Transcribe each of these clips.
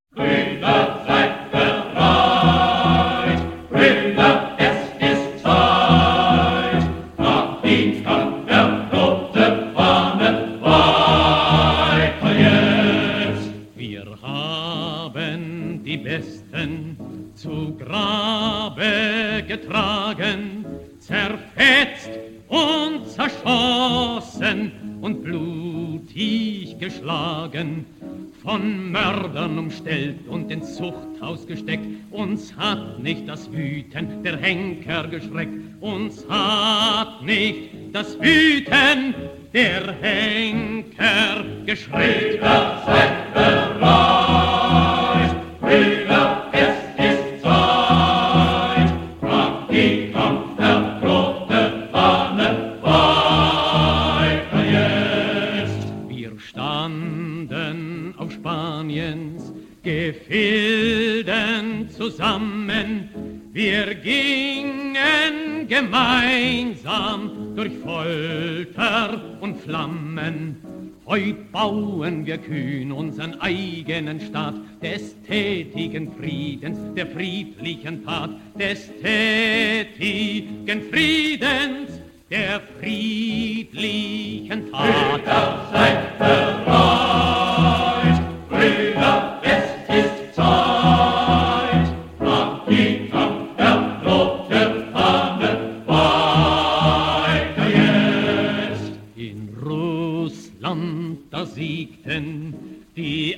Brüder, seid bereit, Brüder, es ist Zeit, nach Dienstgang der rote Fahne weiter jetzt. Wir haben die Besten zu Grabe getragen, zerfetzt und zerschossen und blutig geschlagen, von Mördern umstellt und ins Zuchthaus gesteckt. Uns hat nicht das Wüten der Henker geschreckt, uns hat nicht das Wüten der Henker geschreckt. Brüder, seid bereit, Brüder, es ist Zeit, nach Dienstgang der rote Fahne weiter jetzt. Wir standen auf Spaniens Gefilden zusammen, wir gingen gemeinsam durch Folter und Flammen. Heut bauen wir kühn unseren eigenen Staat, des tätigen Friedens, der friedlichen Tat, des tätigen Friedens, der friedlichen Tat. Brüder, seid bereit, Brüder, es ist Zeit, nach Dienstgang der rote Fahne weiter jetzt. In Russland, da siegten die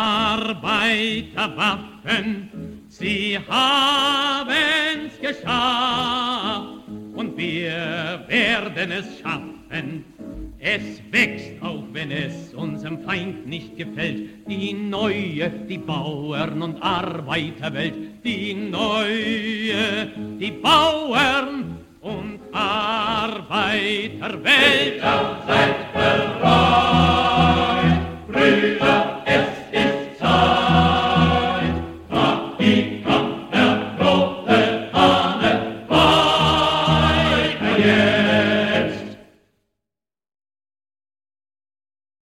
Arbeiterwaffen, sie haben's geschafft und wir werden es schaffen. Es wächst, auch wenn es unserem Feind nicht gefällt, die neue, die Bauern- und Arbeiterwelt, die neue, die Bauern- und Arbeiterwelt. Brüder, seid bereit, Brüder,